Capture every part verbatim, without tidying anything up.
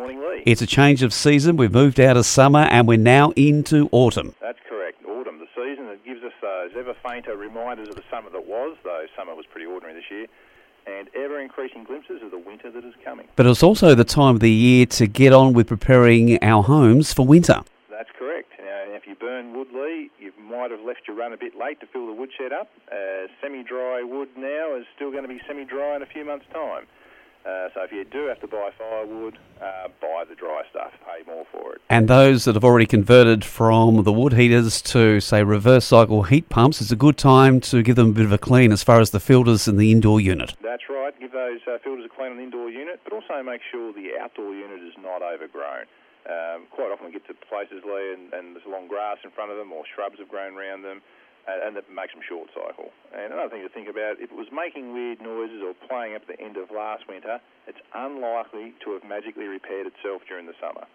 morning, Lee. It's a change of season. We've moved out of summer and we're now into autumn. That's correct. Autumn, the season that gives us those ever fainter reminders of the summer that was, though summer was pretty ordinary this year, and ever-increasing glimpses of the winter that is coming. But it's also the time of the year to get on with preparing our homes for winter. That's correct. Now, if you burn wood, Lee, you might have left your run a bit late to fill the woodshed up. Uh, semi-dry wood now is still going to be semi-dry in a few months' time. Uh, so if you do have to buy firewood, uh, buy the dry stuff, pay more for it. And those that have already converted from the wood heaters to, say, reverse cycle heat pumps, it's a good time to give them a bit of a clean as far as the filters in the indoor unit. That's right. Give those uh, filters a clean on the indoor unit, but also make sure the outdoor unit is not overgrown. Um, quite often we get to places, Lee, and, and there's long grass in front of them or shrubs have grown around them, and, and that makes them short cycle. And another thing to think about, if it was making weird noises or playing up at the end of last winter, it's unlikely to have magically repaired itself during the summer.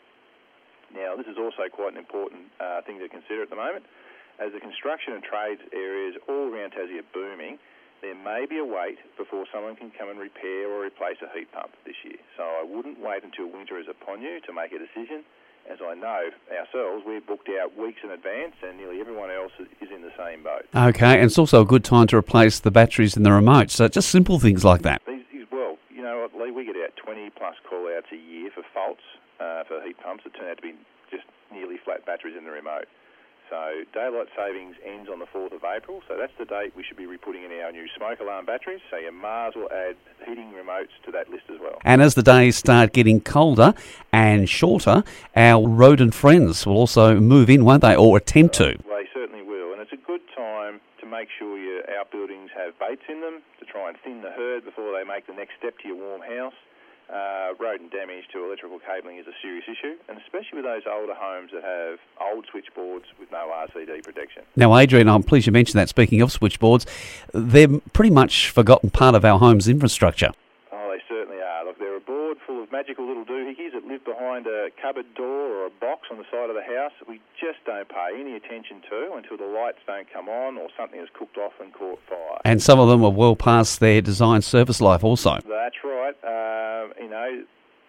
Now, this is also quite an important uh, thing to consider at the moment. As the construction and trades areas all around Tassie are booming, there may be a wait before someone can come and repair or replace a heat pump this year. So I wouldn't wait until winter is upon you to make a decision. As I know ourselves, we're booked out weeks in advance and nearly everyone else is in the same boat. Okay, and it's also a good time to replace the batteries in the remote. So just simple things like that. These, well, you know what, Lee, we get out twenty plus call-outs a year for faults uh, for heat pumps that turn out to be just nearly flat batteries in the remote. So daylight savings ends on the fourth of April, so that's the date we should be re-putting in our new smoke alarm batteries, so your Mars will add heating remotes to that list as well. And as the days start getting colder and shorter, our rodent friends will also move in, won't they, or attempt to? They certainly will, and it's a good time to make sure your outbuildings have baits in them to try and thin the herd before they make the next step to your warm house. Uh, rodent damage to electrical cabling is a serious issue, and especially with those older homes that have old switchboards with no R C D protection. Now, Adrian, I'm pleased you mentioned that. Speaking of switchboards, they're pretty much forgotten part of our home's infrastructure. Oh, they certainly are. Look, they're a board full of magical little doohickeys that live behind a cupboard door or a box on the side of the house that we just don't pay any attention to until the lights don't come on or something has cooked off and caught fire. And some of them are well past their design service life also. That's right. Um, you know,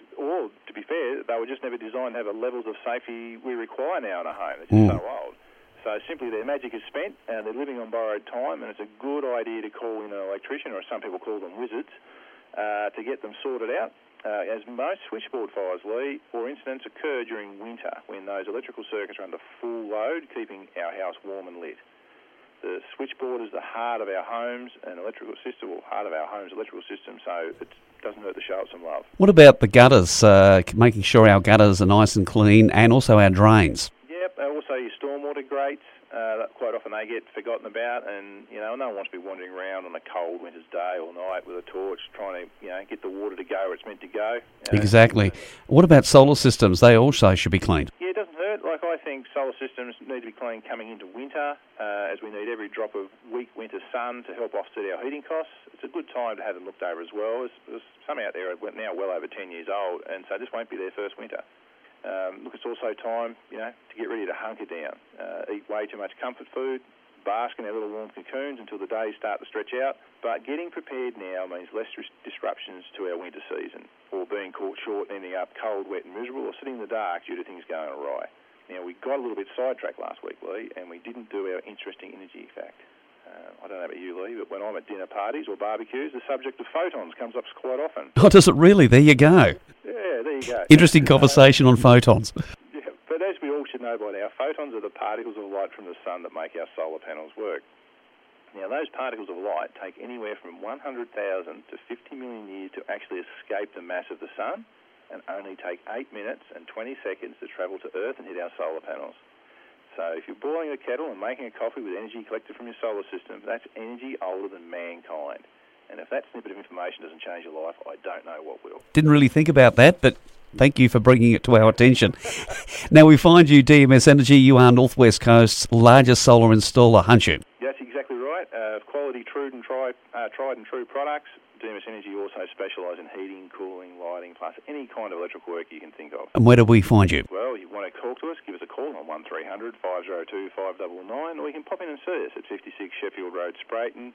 or to be fair, they were just never designed to have the levels of safety we require now in a home. They're just mm. so old. So simply their magic is spent and they're living on borrowed time, and it's a good idea to call in an electrician, or some people call them wizards, uh, to get them sorted out. Uh, as most switchboard fires, Lee, or incidents occur during winter when those electrical circuits are under full load, keeping our house warm and lit. The switchboard is the heart of our homes and electrical system, or heart of our home's electrical system, so it doesn't hurt to show it some love. What about the gutters, uh, making sure our gutters are nice and clean, and also our drains? Yep, also your stormwater grates. Uh, quite often they get forgotten about, and you know, no one wants to be wandering around on a cold winter's day or night with a torch trying to, you know, get the water to go where it's meant to go. You know? Exactly. What about solar systems? They also should be cleaned. Yeah, it doesn't hurt. Like, I think solar systems need to be cleaned coming into winter, uh, as we need every drop of weak winter sun to help offset our heating costs. It's a good time to have them looked over as well. There's, there's some out there are now well over ten years old, and so this won't be their first winter. Um, look, it's also time, you know, to get ready to hunker down. Uh, eat way too much comfort food, bask in our little warm cocoons until the days start to stretch out. But getting prepared now means less dis- disruptions to our winter season, or being caught short and ending up cold, wet and miserable, or sitting in the dark due to things going awry. Now, we got a little bit sidetracked last week, Lee, and we didn't do our interesting energy fact. Uh, I don't know about you, Lee, but when I'm at dinner parties or barbecues, the subject of photons comes up quite often. Oh, does it really? There you go. Yeah, there you go. Interesting conversation on photons. Yeah, but as we all should know by now, photons are the particles of light from the sun that make our solar panels work. Now, those particles of light take anywhere from one hundred thousand to fifty million years to actually escape the mass of the sun, and only take eight minutes and twenty seconds to travel to Earth and hit our solar panels. So if you're boiling a kettle and making a coffee with energy collected from your solar system, that's energy older than mankind. And if that snippet of information doesn't change your life, I don't know what will. Didn't really think about that, but thank you for bringing it to our attention. Now, we find you, D M S Energy, you are North West Coast's largest solar installer, aren't you? That's exactly right. Uh, quality, true and tri- uh, tried and true products. D M S Energy also specialise in heating, cooling, lighting, plus any kind of electrical work you can think of. And where do we find you? Well, you want to talk to us, give us a call on one three hundred five oh two five nine nine, or you can pop in and see us at fifty-six Sheffield Road, Sprayton,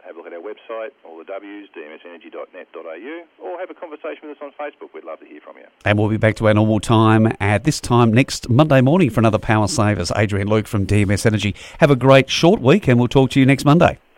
have a look at our website, all the W's, d m s energy dot net dot a u, or have a conversation with us on Facebook. We'd love to hear from you. And we'll be back to our normal time at this time next Monday morning for another Power Savers. Adrian Luke from D M S Energy. Have a great short week, and we'll talk to you next Monday.